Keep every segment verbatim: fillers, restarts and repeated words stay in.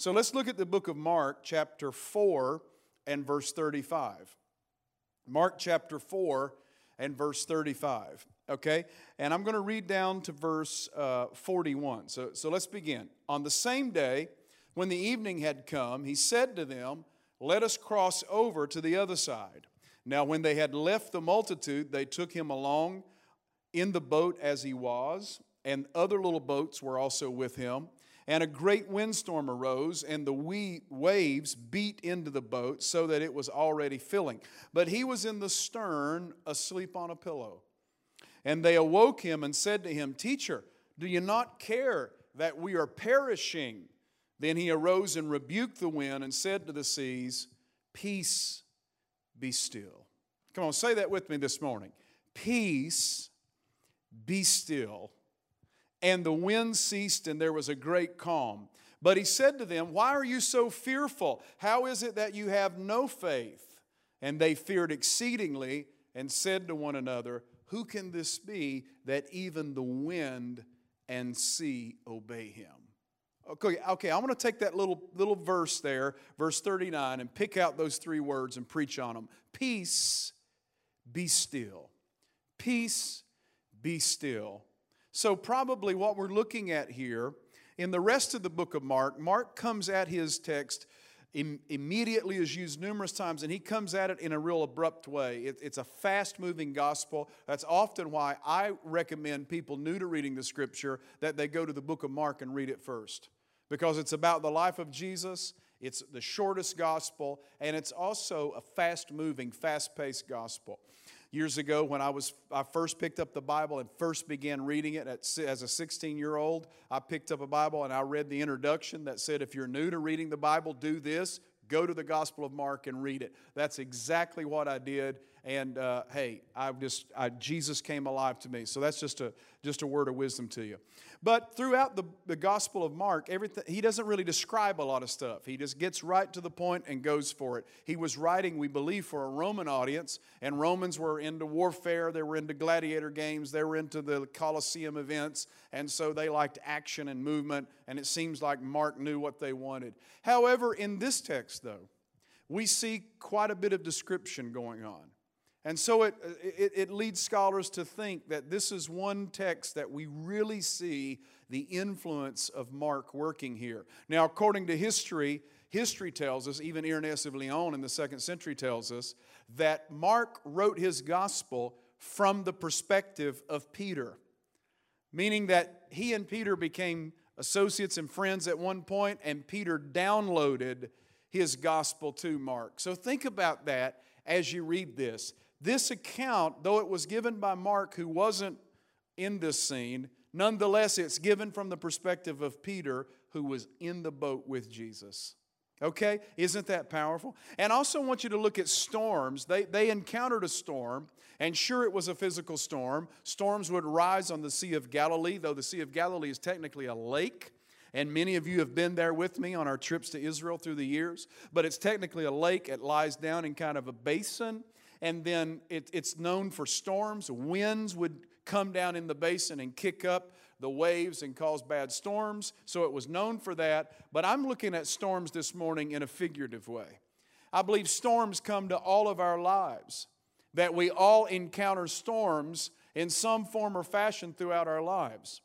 So let's look at the book of Mark, chapter four and verse thirty-five. Mark chapter four and verse thirty-five. Okay? And I'm going to read down to verse uh, forty-one. So, so let's begin. On the same day, when the evening had come, he said to them, "Let us cross over to the other side." Now when they had left the multitude, they took him along in the boat as he was, and other little boats were also with him. And a great windstorm arose, and the wee waves beat into the boat so that it was already filling. But he was in the stern, asleep on a pillow. And they awoke him and said to him, "Teacher, do you not care that we are perishing?" Then he arose and rebuked the wind and said to the seas, "Peace, be still." Come on, say that with me this morning. Peace, be still. And the wind ceased, and there was a great calm. But he said to them, "Why are you so fearful? How is it that you have no faith?" And they feared exceedingly and said to one another, "Who can this be that even the wind and sea obey him?" Okay, okay, I want to take that little, little verse there, verse thirty-nine, and pick out those three words and preach on them. Peace, be still. Peace, be still. So probably what we're looking at here, in the rest of the book of Mark, Mark comes at his text im- immediately, is used numerous times, and he comes at it in a real abrupt way. It, it's a fast-moving gospel. That's often why I recommend people new to reading the Scripture that they go to the book of Mark and read it first. Because it's about the life of Jesus, it's the shortest gospel, and it's also a fast-moving, fast-paced gospel. Years ago, when I was I first picked up the Bible and first began reading it at, as a sixteen-year-old, I picked up a Bible and I read the introduction that said, if you're new to reading the Bible, do this. Go to the Gospel of Mark and read it. That's exactly what I did. And uh, hey, I just I, Jesus came alive to me. So that's just a just a word of wisdom to you. But throughout the, the Gospel of Mark, everything he doesn't really describe a lot of stuff. He just gets right to the point and goes for it. He was writing, we believe, for a Roman audience, and Romans were into warfare. They were into gladiator games. They were into the Colosseum events, and so they liked action and movement. And it seems like Mark knew what they wanted. However, in this text, though, we see quite a bit of description going on. And so it, it, it leads scholars to think that this is one text that we really see the influence of Mark working here. Now, according to history, history tells us, even Irenaeus of Lyon in the second century tells us, that Mark wrote his gospel from the perspective of Peter. Meaning that he and Peter became associates and friends at one point, and Peter downloaded his gospel to Mark. So think about that as you read this. This account, though it was given by Mark, who wasn't in this scene, nonetheless it's given from the perspective of Peter, who was in the boat with Jesus. Okay? Isn't that powerful? And I also want you to look at storms. They, they encountered a storm, and sure, it was a physical storm. Storms would rise on the Sea of Galilee, though the Sea of Galilee is technically a lake. And many of you have been there with me on our trips to Israel through the years. But it's technically a lake. It lies down in kind of a basin. And then it, it's known for storms. Winds would come down in the basin and kick up the waves and cause bad storms. So it was known for that. But I'm looking at storms this morning in a figurative way. I believe storms come to all of our lives. That we all encounter storms in some form or fashion throughout our lives.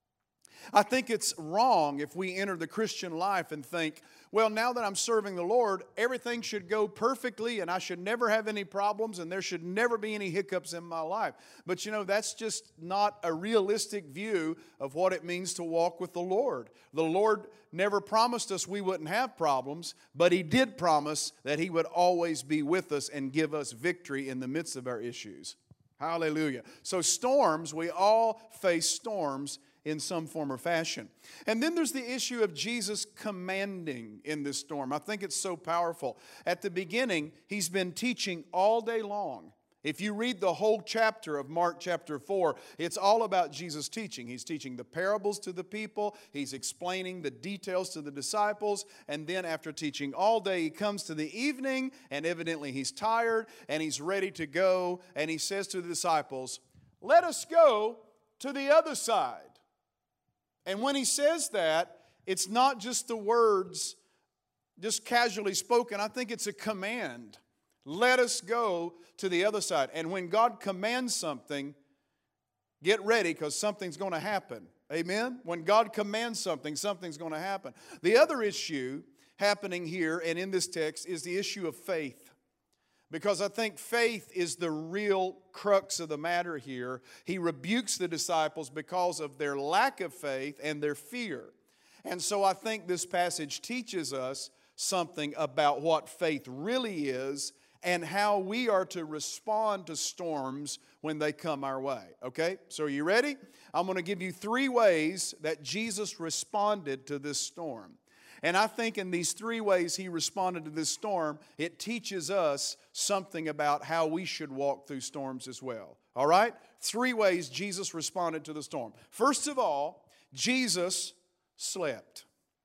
I think it's wrong if we enter the Christian life and think, well, now that I'm serving the Lord, everything should go perfectly and I should never have any problems and there should never be any hiccups in my life. But you know, that's just not a realistic view of what it means to walk with the Lord. The Lord never promised us we wouldn't have problems, but He did promise that He would always be with us and give us victory in the midst of our issues. Hallelujah. So storms, we all face storms in some form or fashion. And then there's the issue of Jesus commanding in this storm. I think it's so powerful. At the beginning, He's been teaching all day long. If you read the whole chapter of Mark chapter four, it's all about Jesus teaching. He's teaching the parables to the people. He's explaining the details to the disciples. And then after teaching all day, He comes to the evening, and evidently He's tired, and He's ready to go. And He says to the disciples, "Let us go to the other side." And when He says that, it's not just the words just casually spoken, I think it's a command. Let us go to the other side. And when God commands something, get ready because something's going to happen. Amen? When God commands something, something's going to happen. The other issue happening here and in this text is the issue of faith. Because I think faith is the real crux of the matter here. He rebukes the disciples because of their lack of faith and their fear. And so I think this passage teaches us something about what faith really is and how we are to respond to storms when they come our way. Okay? So are you ready? I'm going to give you three ways that Jesus responded to this storm. And I think in these three ways he responded to this storm, it teaches us something about how we should walk through storms as well. All right? Three ways Jesus responded to the storm. First of all, Jesus slept.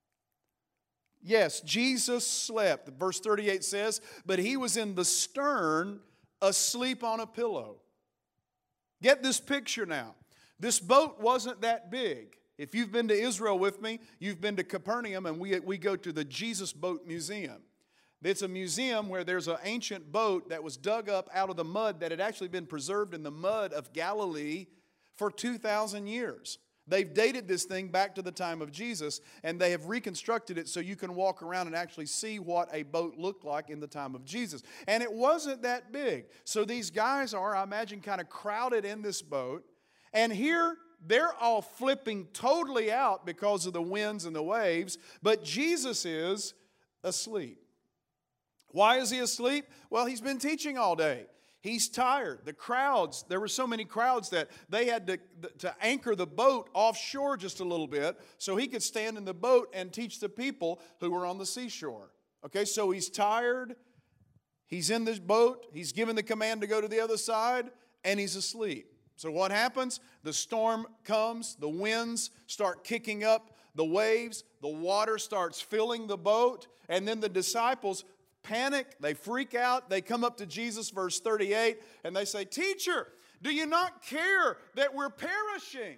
Yes, Jesus slept. Verse thirty-eight says, but he was in the stern, asleep on a pillow. Get this picture now. This boat wasn't that big. If you've been to Israel with me, you've been to Capernaum, and we, we go to the Jesus Boat Museum. It's a museum where there's an ancient boat that was dug up out of the mud that had actually been preserved in the mud of Galilee for two thousand years. They've dated this thing back to the time of Jesus, and they have reconstructed it so you can walk around and actually see what a boat looked like in the time of Jesus. And it wasn't that big. So these guys are, I imagine, kind of crowded in this boat. And here, they're all flipping totally out because of the winds and the waves, but Jesus is asleep. Why is he asleep? Well, he's been teaching all day. He's tired. The crowds, there were so many crowds that they had to, to anchor the boat offshore just a little bit so he could stand in the boat and teach the people who were on the seashore. Okay, so he's tired. He's in this boat. He's given the command to go to the other side, and he's asleep. So what happens? The storm comes. The winds start kicking up the waves. The water starts filling the boat. And then the disciples panic, they freak out, they come up to Jesus, verse thirty-eight, and they say, "Teacher, do you not care that we're perishing?"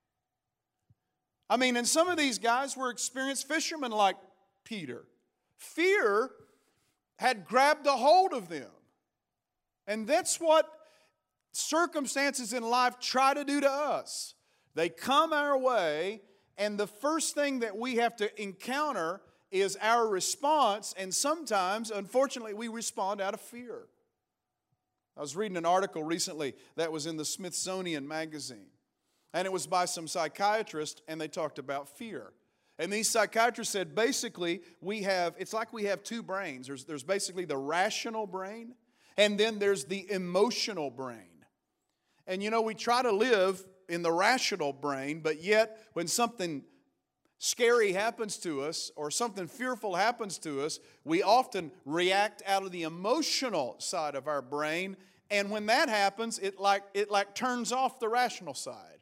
I mean, and some of these guys were experienced fishermen like Peter. Fear had grabbed a hold of them. And that's what circumstances in life try to do to us. They come our way, and the first thing that we have to encounter is our response, and sometimes, unfortunately, we respond out of fear. I was reading an article recently that was in the Smithsonian Magazine, and it was by some psychiatrist, and they talked about fear. And these psychiatrists said, basically, we have, it's like we have two brains. There's, there's basically the rational brain, and then there's the emotional brain. And you know, we try to live in the rational brain, but yet when something scary happens to us or something fearful happens to us, we often react out of the emotional side of our brain. And when that happens, it like, it like turns off the rational side.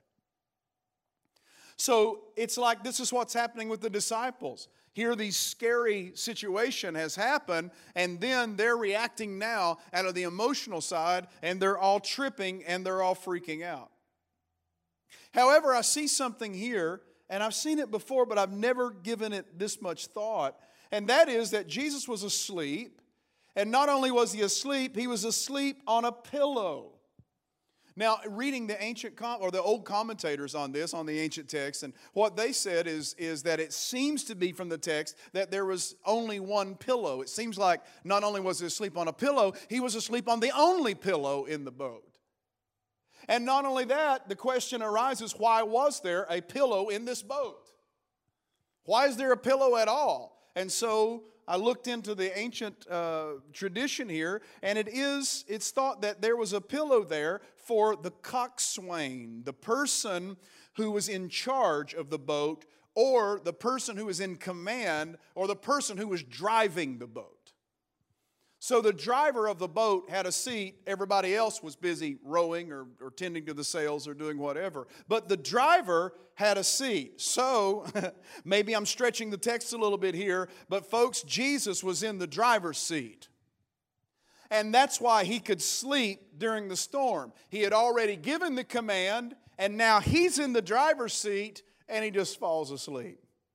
So it's like this is what's happening with the disciples. Here, this scary situation has happened, and then they're reacting now out of the emotional side, and they're all tripping and they're all freaking out. However, I see something here, and I've seen it before, but I've never given it this much thought, and that is that Jesus was asleep, and not only was he asleep, he was asleep on a pillow. Now, reading the ancient com- or the old commentators on this, on the ancient text, and what they said is, is that it seems to be from the text that there was only one pillow. It seems like not only was he asleep on a pillow, he was asleep on the only pillow in the boat. And not only that, the question arises, why was there a pillow in this boat? Why is there a pillow at all? And so I looked into the ancient uh, tradition here, and it is, it's thought that there was a pillow there for the coxswain, the person who was in charge of the boat, or the person who was in command, or the person who was driving the boat. So the driver of the boat had a seat. Everybody else was busy rowing or, or tending to the sails or doing whatever. But the driver had a seat. So maybe I'm stretching the text a little bit here, but folks, Jesus was in the driver's seat. And that's why he could sleep during the storm. He had already given the command, and now he's in the driver's seat, and he just falls asleep.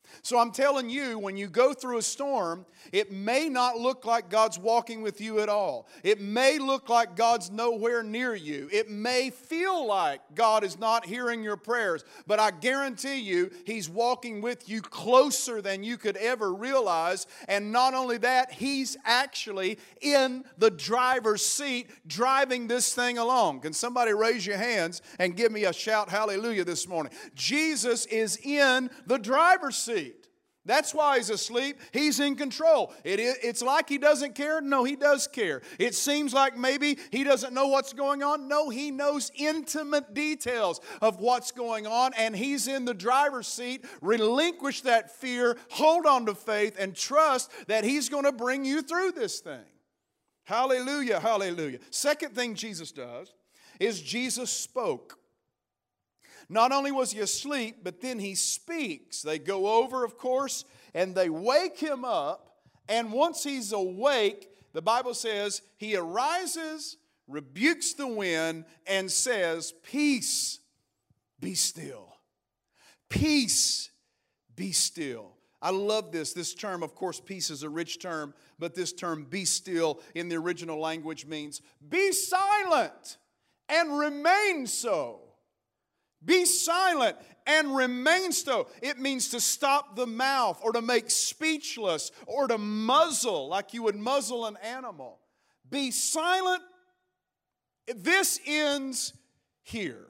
So I'm telling you, when you go through a storm, it may not look like God's walking with you at all. It may look like God's nowhere near you. It may feel like God is not hearing your prayers. But I guarantee you, He's walking with you closer than you could ever realize. And not only that, He's actually in the driver's seat driving this thing along. Can somebody raise your hands and give me a shout hallelujah this morning? Jesus is in the driver's seat. That's why He's asleep. He's in control. It is, it's like He doesn't care. No, He does care. It seems like maybe He doesn't know what's going on. No, He knows intimate details of what's going on, and He's in the driver's seat. Relinquish that fear, hold on to faith, and trust that He's going to bring you through this thing. Hallelujah, hallelujah. Second thing Jesus does is Jesus spoke. Not only was He asleep, but then He speaks. They go over, of course, and they wake Him up. And once He's awake, the Bible says He arises, rebukes the wind, and says, "Peace, be still. Peace, be still." I love this. This term, of course, peace is a rich term, but this term, be still, in the original language means be silent and remain so. Be silent and remain so. It means to stop the mouth or to make speechless or to muzzle like you would muzzle an animal. Be silent. This ends here.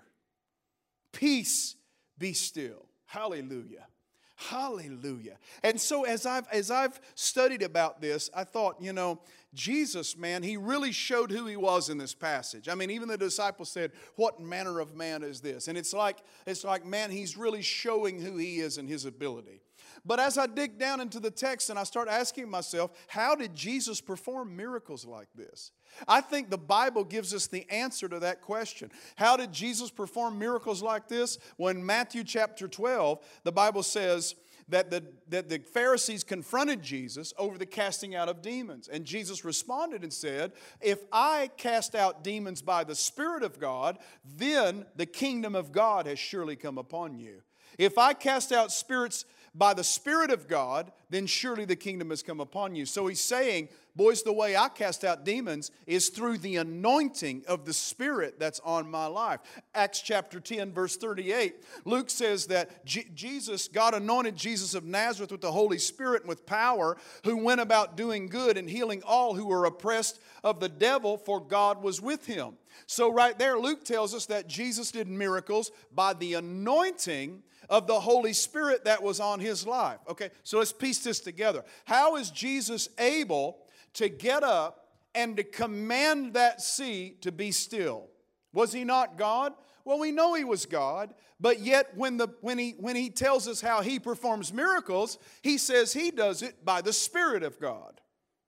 Peace, be still. Hallelujah. Hallelujah. And so as I've, as I've studied about this, I thought, you know, Jesus, man, He really showed who He was in this passage. I mean, even the disciples said, "What manner of man is this?" And it's like, it's like, man, He's really showing who He is and His ability. But as I dig down into the text and I start asking myself, how did Jesus perform miracles like this? I think the Bible gives us the answer to that question. How did Jesus perform miracles like this? Well, in Matthew chapter twelve, the Bible says that the, that the Pharisees confronted Jesus over the casting out of demons. And Jesus responded and said, "If I cast out demons by the Spirit of God, then the kingdom of God has surely come upon you. If I cast out spirits by the Spirit of God, then surely the kingdom has come upon you." So He's saying, boys, the way I cast out demons is through the anointing of the Spirit that's on my life. Acts chapter ten, verse thirty-eight, Luke says that G- Jesus, God anointed Jesus of Nazareth with the Holy Spirit and with power, who went about doing good and healing all who were oppressed of the devil, for God was with Him. So right there, Luke tells us that Jesus did miracles by the anointing of the Holy Spirit that was on His life. Okay, so let's piece this together. How is Jesus able to get up and to command that sea to be still? Was He not God? Well, we know He was God, but yet when, the, when, he, when he tells us how He performs miracles, He says He does it by the Spirit of God.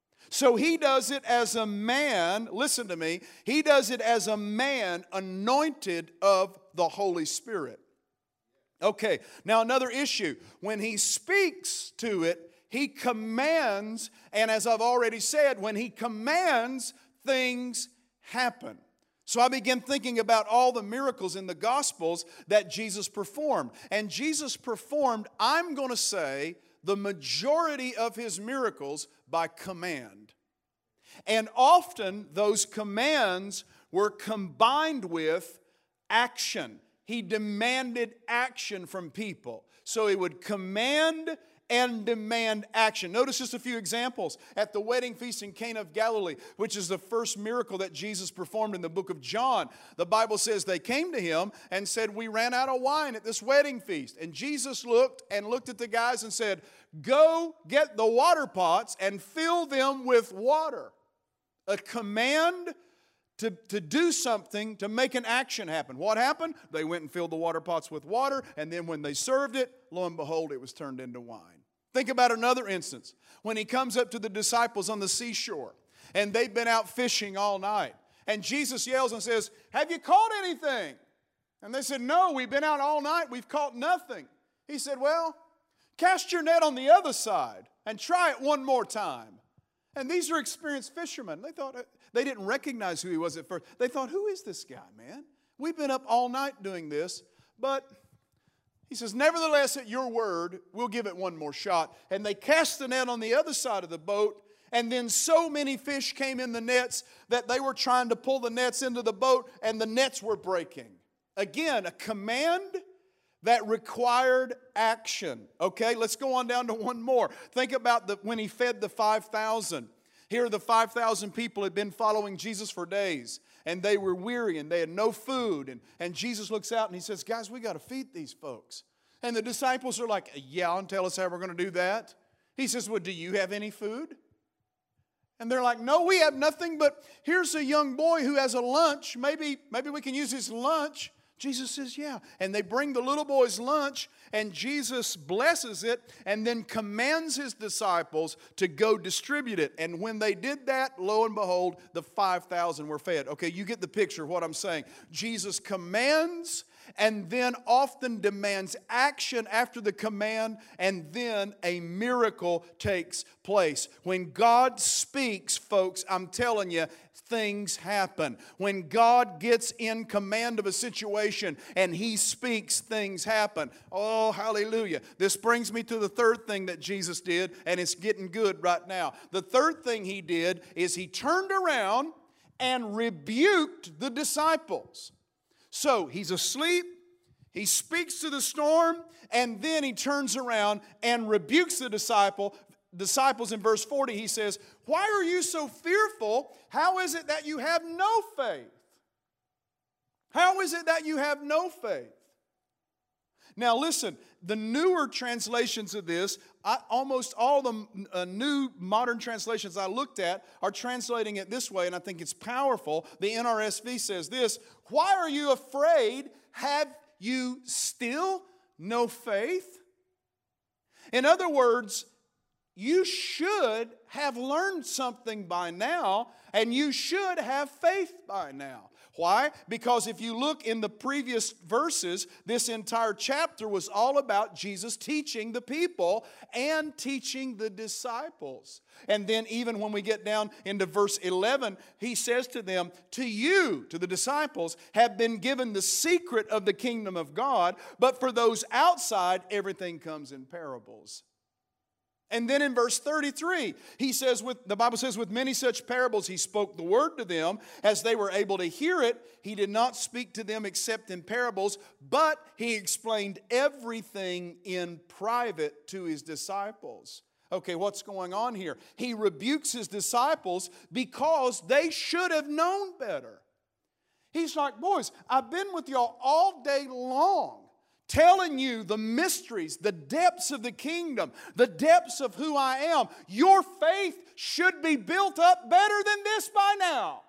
So He does it as a man, listen to me, He does it as a man anointed of the Holy Spirit. Okay, now another issue. When He speaks to it, He commands, and as I've already said, when He commands, things happen. So I began thinking about all the miracles in the Gospels that Jesus performed. And Jesus performed, I'm going to say, the majority of His miracles by command. And often those commands were combined with action. He demanded action from people. So He would command and demand action. Notice just a few examples. At the wedding feast in Cana of Galilee, which is the first miracle that Jesus performed in the book of John, the Bible says they came to Him and said, "We ran out of wine at this wedding feast." And Jesus looked and looked at the guys and said, "Go get the water pots and fill them with water." A command To, to do something, to make an action happen. What happened? They went and filled the water pots with water, and then when they served it, lo and behold, it was turned into wine. Think about another instance. When He comes up to the disciples on the seashore, and they've been out fishing all night, and Jesus yells and says, "Have you caught anything?" And they said, "No, we've been out all night, we've caught nothing." He said, "Well, cast your net on the other side, and try it one more time." And these are experienced fishermen. They thought, they didn't recognize who He was at first. They thought, who is this guy, man? We've been up all night doing this, but He says, nevertheless, at your word, we'll give it one more shot. And they cast the net on the other side of the boat, and then so many fish came in the nets that they were trying to pull the nets into the boat, and the nets were breaking. Again, a command that required action. Okay, let's go on down to one more. Think about the, when he fed the five thousand. Here the five thousand people had been following Jesus for days, and they were weary, and they had no food. And, and Jesus looks out and he says, guys, we got to feed these folks. And the disciples are like, yeah, and tell us how we're going to do that. He says, well, do you have any food? And they're like, no, we have nothing, but here's a young boy who has a lunch. Maybe, maybe we can use his lunch. Jesus says, yeah. And they bring the little boy's lunch, and Jesus blesses it and then commands his disciples to go distribute it. And when they did that, lo and behold, the five thousand were fed. Okay, you get the picture of what I'm saying. Jesus commands and then often demands action after the command, and then a miracle takes place. When God speaks, folks, I'm telling you, things happen. When God gets in command of a situation and He speaks, things happen. Oh, hallelujah. This brings me to the third thing that Jesus did, and it's getting good right now. The third thing He did is He turned around and rebuked the disciples. So He's asleep, He speaks to the storm, and then He turns around and rebukes the disciple. disciples in verse forty. He says, why are you so fearful? How is it that you have no faith? How is it that you have no faith? Now listen, the newer translations of this, I, almost all the uh, new modern translations I looked at are translating it this way, and I think it's powerful. The N R S V says this, why are you afraid? Have you still no faith? In other words, you should have learned something by now, and you should have faith by now. Why? Because if you look in the previous verses, this entire chapter was all about Jesus teaching the people and teaching the disciples. And then even when we get down into verse eleven, He says to them, to you, to the disciples, have been given the secret of the kingdom of God, but for those outside, everything comes in parables. And then in verse thirty-three, he says, with, the Bible says, with many such parables he spoke the word to them as they were able to hear it. He did not speak to them except in parables, but he explained everything in private to his disciples. Okay, what's going on here? He rebukes his disciples because they should have known better. He's like, boys, I've been with y'all all day long, telling you the mysteries, the depths of the kingdom, the depths of who I am. Your faith should be built up better than this by now.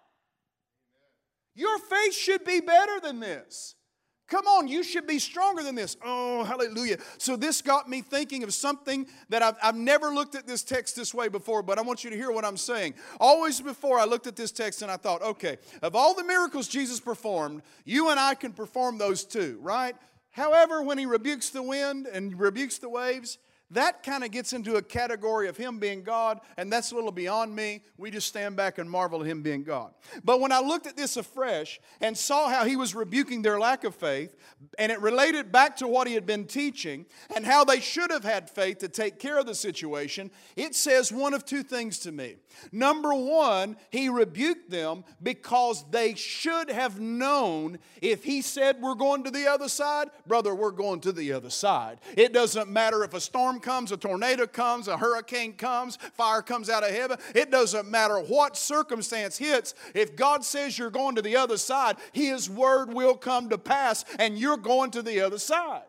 Your faith should be better than this. Come on, you should be stronger than this. Oh, hallelujah. So this got me thinking of something that I've, I've never looked at this text this way before, but I want you to hear what I'm saying. Always before I looked at this text and I thought, okay, of all the miracles Jesus performed, you and I can perform those too, right? However, when He rebukes the wind and rebukes the waves, that kind of gets into a category of Him being God, and that's a little beyond me. We just stand back and marvel at Him being God. But when I looked at this afresh and saw how He was rebuking their lack of faith, and it related back to what He had been teaching and how they should have had faith to take care of the situation, it says one of two things to me. Number one, He rebuked them because they should have known if He said we're going to the other side, brother, we're going to the other side. It doesn't matter if a storm comes, a tornado comes, a hurricane comes, fire comes out of heaven. It doesn't matter what circumstance hits. If God says you're going to the other side, His word will come to pass and you're going to the other side.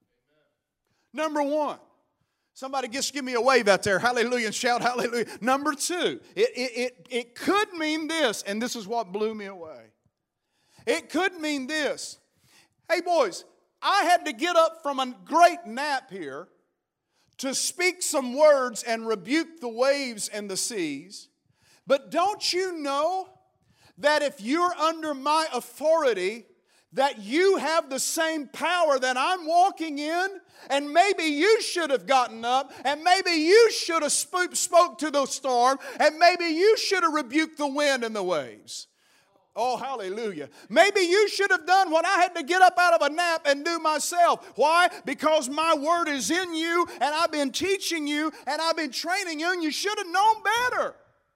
Number one. Somebody just give me a wave out there. Hallelujah, and shout hallelujah. Number two, it, it, it, it could mean this, and this is what blew me away. It could mean this. Hey boys, I had to get up from a great nap here to speak some words and rebuke the waves and the seas. But don't you know that if you're under my authority, that you have the same power that I'm walking in? And maybe you should have gotten up, and maybe you should have spoke, spoke to the storm, and maybe you should have rebuked the wind and the waves. Oh, hallelujah. Maybe you should have done what I had to get up out of a nap and do myself. Why? Because my word is in you, and I've been teaching you, and I've been training you, and you should have known better.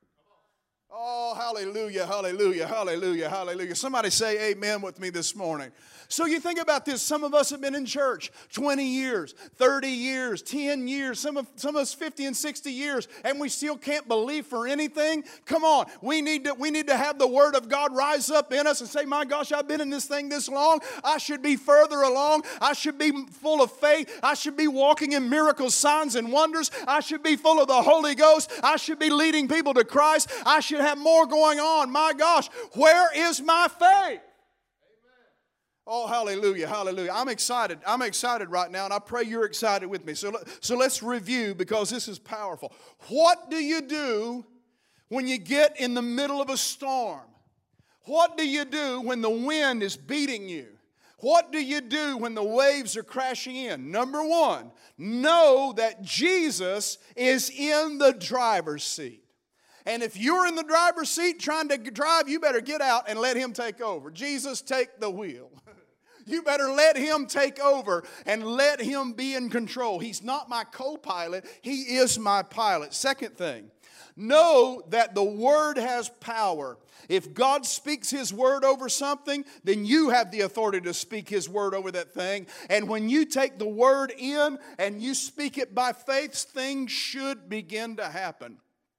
Oh, hallelujah, hallelujah, hallelujah, hallelujah. Somebody say amen with me this morning. So you think about this. Some of us have been in church twenty years, thirty years, ten years, some of, some of us fifty and sixty years, and we still can't believe for anything. Come on, we need to, we need to have the Word of God rise up in us and say, my gosh, I've been in this thing this long. I should be further along. I should be full of faith. I should be walking in miracles, signs, and wonders. I should be full of the Holy Ghost. I should be leading people to Christ. I should have more going on. My gosh, where is my faith? Oh, hallelujah, hallelujah. I'm excited. I'm excited right now, and I pray you're excited with me. So, so let's review, because this is powerful. What do you do when you get in the middle of a storm? What do you do when the wind is beating you? What do you do when the waves are crashing in? Number one, know that Jesus is in the driver's seat. And if you're in the driver's seat trying to drive, you better get out and let Him take over. Jesus, take the wheel. You better let Him take over and let Him be in control. He's not my co-pilot. He is my pilot. Second thing, know that the Word has power. If God speaks His Word over something, then you have the authority to speak His Word over that thing. And when you take the Word in and you speak it by faith, things should begin to happen.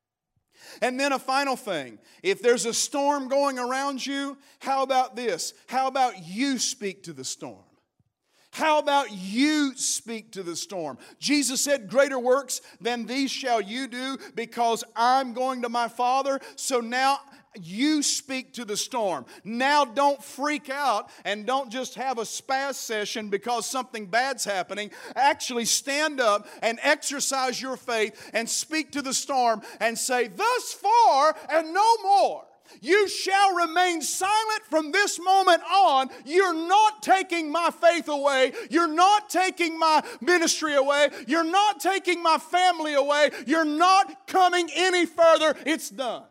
And then a final thing, if there's a storm going around you, how about this? How about you speak to the storm? How about you speak to the storm? Jesus said, greater works than these shall you do, because I'm going to my Father. So now you speak to the storm. Now don't freak out and don't just have a spaz session because something bad's happening. Actually stand up and exercise your faith and speak to the storm and say, thus far and no more. You shall remain silent from this moment on. You're not taking my faith away. You're not taking my ministry away. You're not taking my family away. You're not coming any further. It's done.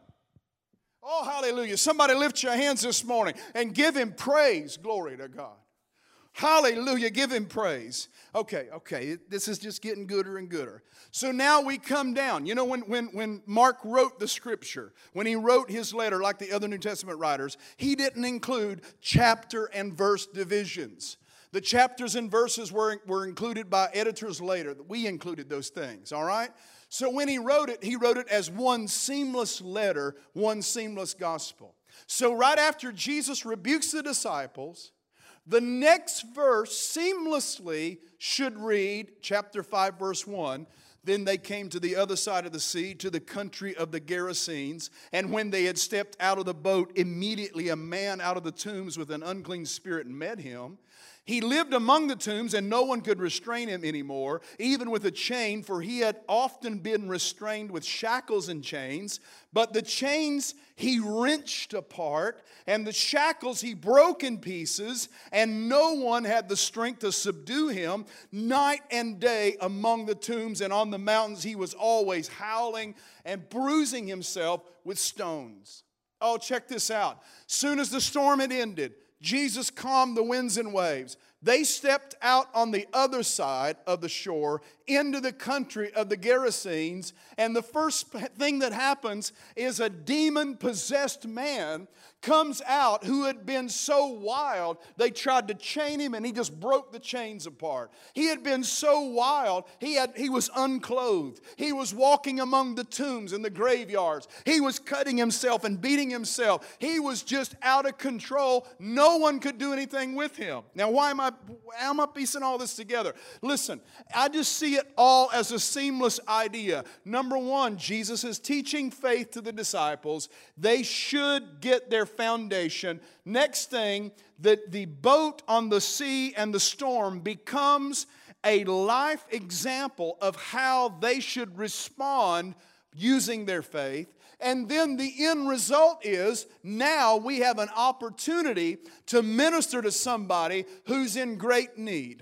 Oh, hallelujah. Somebody lift your hands this morning and give Him praise. Glory to God. Hallelujah. Give Him praise. Okay, okay. This is just getting gooder and gooder. So now we come down. You know, when, when, when Mark wrote the Scripture, when he wrote his letter like the other New Testament writers, he didn't include chapter and verse divisions. The chapters and verses were, were included by editors later. We included those things, all right? So when he wrote it, he wrote it as one seamless letter, one seamless gospel. So right after Jesus rebukes the disciples, the next verse seamlessly should read, chapter five, verse one, then they came to the other side of the sea, to the country of the Gerasenes. And when they had stepped out of the boat, immediately a man out of the tombs with an unclean spirit met him. He lived among the tombs, and no one could restrain him anymore, even with a chain, for he had often been restrained with shackles and chains. But the chains he wrenched apart, and the shackles he broke in pieces, and no one had the strength to subdue him. Night and day among the tombs and on the mountains, he was always howling and bruising himself with stones. Oh, check this out. Soon as the storm had ended, Jesus calmed the winds and waves. They stepped out on the other side of the shore into the country of the Gerasenes. And the first thing that happens is a demon-possessed man comes out who had been so wild, they tried to chain him and he just broke the chains apart. He had been so wild, he, had, he was unclothed. He was walking among the tombs and the graveyards. He was cutting himself and beating himself. He was just out of control. No one could do anything with him. Now, why am I, how am I piecing all this together? Listen, I just see it all as a seamless idea. Number one, Jesus is teaching faith to the disciples. They should get their foundation. Next thing, that the boat on the sea and the storm becomes a life example of how they should respond using their faith. And then the end result is now we have an opportunity to minister to somebody who's in great need.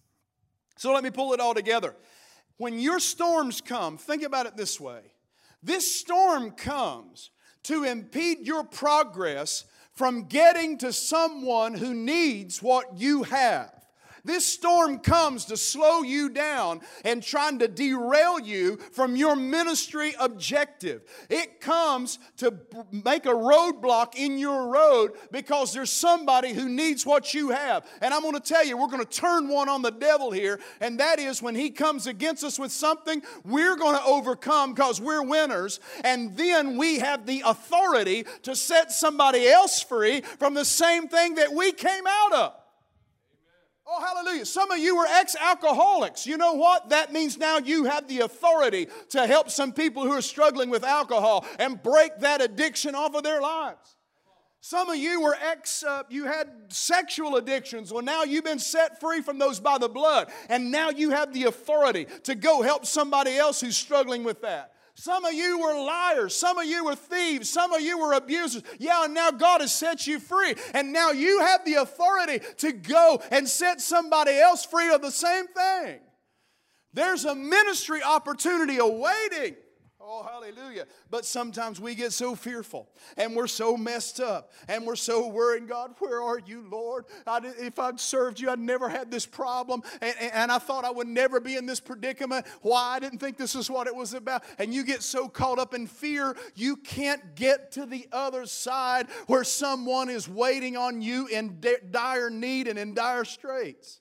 So let me pull it all together. When your storms come, think about it this way. This storm comes to impede your progress from getting to someone who needs what you have. This storm comes to slow you down and trying to derail you from your ministry objective. It comes to make a roadblock in your road because there's somebody who needs what you have. And I'm going to tell you, we're going to turn one on the devil here, and that is when he comes against us with something, we're going to overcome because we're winners, and then we have the authority to set somebody else free from the same thing that we came out of. Oh, hallelujah. Some of you are ex-alcoholics. You know what? That means now you have the authority to help some people who are struggling with alcohol and break that addiction off of their lives. Some of you were ex, uh, you had sexual addictions. Well, now you've been set free from those by the blood. And now you have the authority to go help somebody else who's struggling with that. Some of you were liars. Some of you were thieves. Some of you were abusers. Yeah, and now God has set you free. And now you have the authority to go and set somebody else free of the same thing. There's a ministry opportunity awaiting. Oh, hallelujah. But sometimes we get so fearful and we're so messed up and we're so worried. God, where are you, Lord? I, if I'd served you, I'd never had this problem. And, and I thought I would never be in this predicament. Why? I didn't think this is what it was about. And you get so caught up in fear, you can't get to the other side where someone is waiting on you in dire need and in dire straits.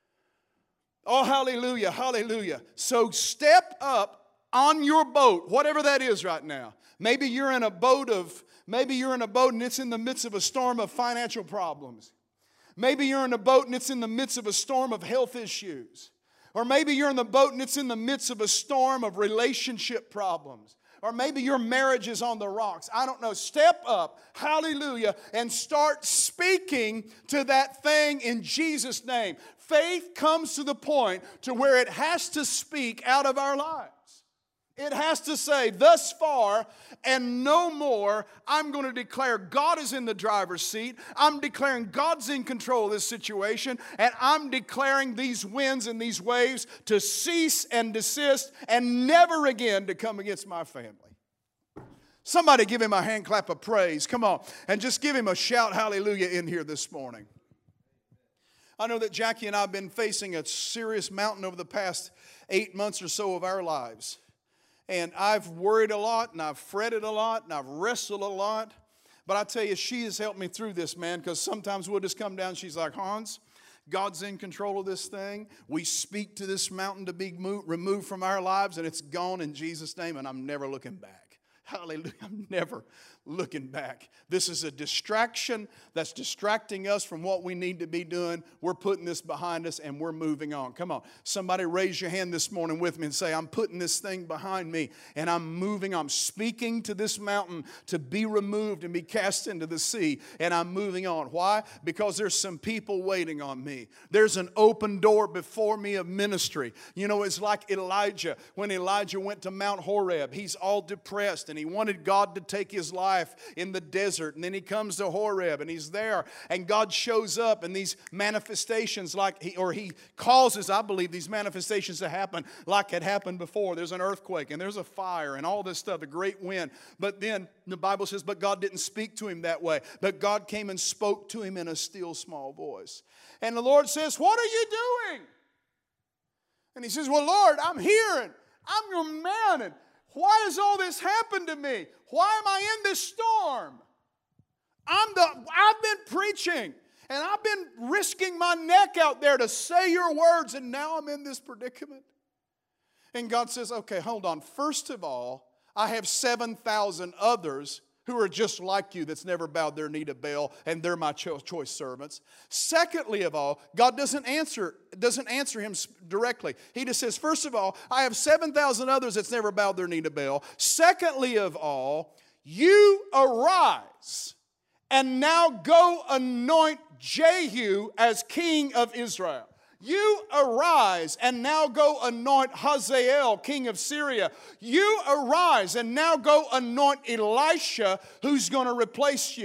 Oh, hallelujah, hallelujah. So step up on your boat, whatever that is right now. Maybe you're in a boat of, maybe you're in a boat and it's in the midst of a storm of financial problems. Maybe you're in a boat and it's in the midst of a storm of health issues. Or maybe you're in the boat and it's in the midst of a storm of relationship problems. Or maybe your marriage is on the rocks. I don't know. Step up, hallelujah, and start speaking to that thing in Jesus' name. Faith comes to the point to where it has to speak out of our lives. It has to say, thus far and no more, I'm going to declare God is in the driver's seat. I'm declaring God's in control of this situation. And I'm declaring these winds and these waves to cease and desist and never again to come against my family. Somebody give him a hand clap of praise. Come on. And just give him a shout hallelujah in here this morning. I know that Jackie and I have been facing a serious mountain over the past eight months or so of our lives. And I've worried a lot, and I've fretted a lot, and I've wrestled a lot. But I tell you, she has helped me through this, man, because sometimes we'll just come down and she's like, Hans, God's in control of this thing. We speak to this mountain to be moved, removed from our lives, and it's gone in Jesus' name, and I'm never looking back. Hallelujah, I'm never looking back. This is a distraction that's distracting us from what we need to be doing. We're putting this behind us and we're moving on. Come on. Somebody raise your hand this morning with me and say, I'm putting this thing behind me and I'm moving. I'm speaking to this mountain to be removed and be cast into the sea, and I'm moving on. Why? Because there's some people waiting on me. There's an open door before me of ministry. You know, it's like Elijah. When Elijah went to Mount Horeb, he's all depressed and he wanted God to take his life in the desert, and then he comes to Horeb and he's there, and God shows up, and these manifestations, like he, or he causes, I believe, these manifestations to happen like had happened before. There's an earthquake and there's a fire and all this stuff, a great wind. But then the Bible says, but God didn't speak to him that way, but God came and spoke to him in a still small voice. And the Lord says, what are you doing? And he says, well, Lord, I'm here and I'm your man, and why has all this happened to me? Why am I in this storm? I'm the, I've been preaching, and I've been risking my neck out there to say your words, and now I'm in this predicament. And God says, okay, hold on. First of all, I have seven thousand others who are just like you that's never bowed their knee to Baal, and they're my cho- choice servants. Secondly of all, God doesn't answer, doesn't answer him directly. He just says, first of all, I have seven thousand others that's never bowed their knee to Baal. Secondly of all, you arise and now go anoint Jehu as king of Israel. You arise and now go anoint Hazael, king of Syria. You arise and now go anoint Elisha, who's going to replace you.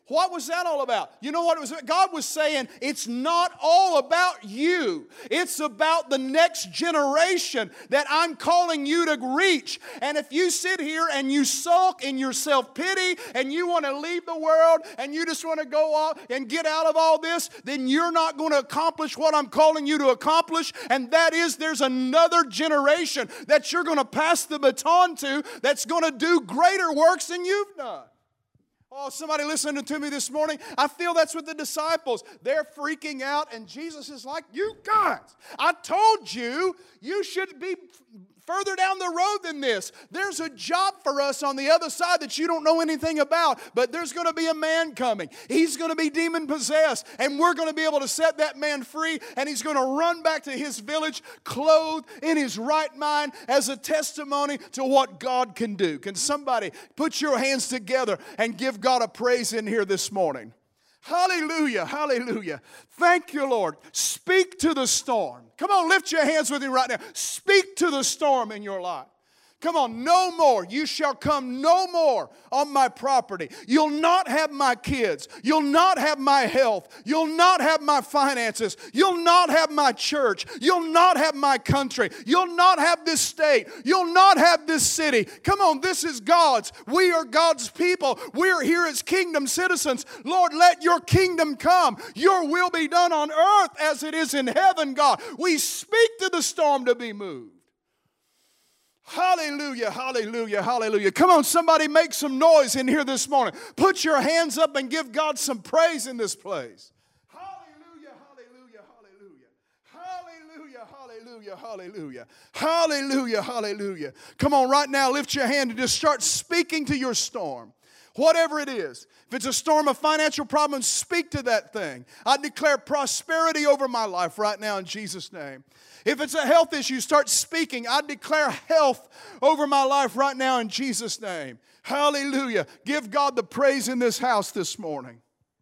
What was that all about? You know what it was? God was saying, it's not all about you. It's about the next generation that I'm calling you to reach. And if you sit here and you sulk in your self-pity and you want to leave the world and you just want to go off and get out of all this, then you're not going to accomplish what I'm calling you to accomplish. And that is, there's another generation that you're going to pass the baton to that's going to do greater works than you've done. Oh, somebody listening to me this morning, I feel that's with the disciples. They're freaking out, and Jesus is like, you guys, I told you, you should be further down the road than this. There's a job for us on the other side that you don't know anything about, but there's going to be a man coming. He's going to be demon-possessed, and we're going to be able to set that man free, and he's going to run back to his village clothed in his right mind as a testimony to what God can do. Can somebody put your hands together and give God a praise in here this morning? Hallelujah, hallelujah. Thank you, Lord. Speak to the storm. Come on, lift your hands with me right now. Speak to the storm in your life. Come on, no more. You shall come no more on my property. You'll not have my kids. You'll not have my health. You'll not have my finances. You'll not have my church. You'll not have my country. You'll not have this state. You'll not have this city. Come on, this is God's. We are God's people. We're here as kingdom citizens. Lord, let your kingdom come. Your will be done on earth as it is in heaven, God. We speak to the storm to be moved. Hallelujah, hallelujah, hallelujah. Come on, somebody make some noise in here this morning. Put your hands up and give God some praise in this place. Hallelujah, hallelujah, hallelujah. Hallelujah, hallelujah, hallelujah. Hallelujah, hallelujah. Come on, right now, lift your hand and just start speaking to your storm. Whatever it is. If it's a storm of financial problems, speak to that thing. I declare prosperity over my life right now in Jesus' name. If it's a health issue, start speaking. I declare health over my life right now in Jesus' name. Hallelujah. Give God the praise in this house this morning.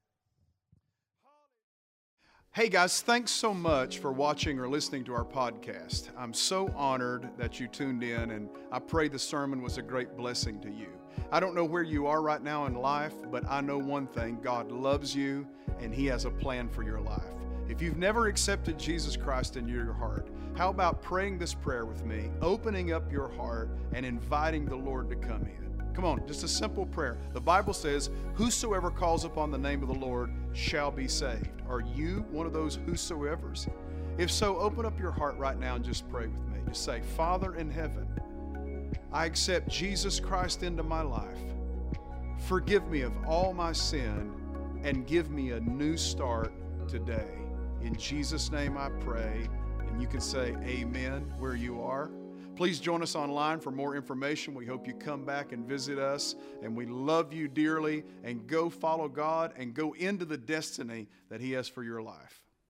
Hey guys, thanks so much for watching or listening to our podcast. I'm so honored that you tuned in, and I pray the sermon was a great blessing to you. I don't know where you are right now in life, but I know one thing: God loves you and He has a plan for your life. If you've never accepted Jesus Christ into your heart, how about praying this prayer with me, opening up your heart and inviting the Lord to come in? Come on, just a simple prayer. The Bible says, whosoever calls upon the name of the Lord shall be saved. Are you one of those whosoevers? If so, open up your heart right now and just pray with me. Just say, Father in heaven, I accept Jesus Christ into my life. Forgive me of all my sin and give me a new start today. In Jesus' name I pray. And you can say amen where you are. Please join us online for more information. We hope you come back and visit us. And we love you dearly. And go follow God and go into the destiny that He has for your life.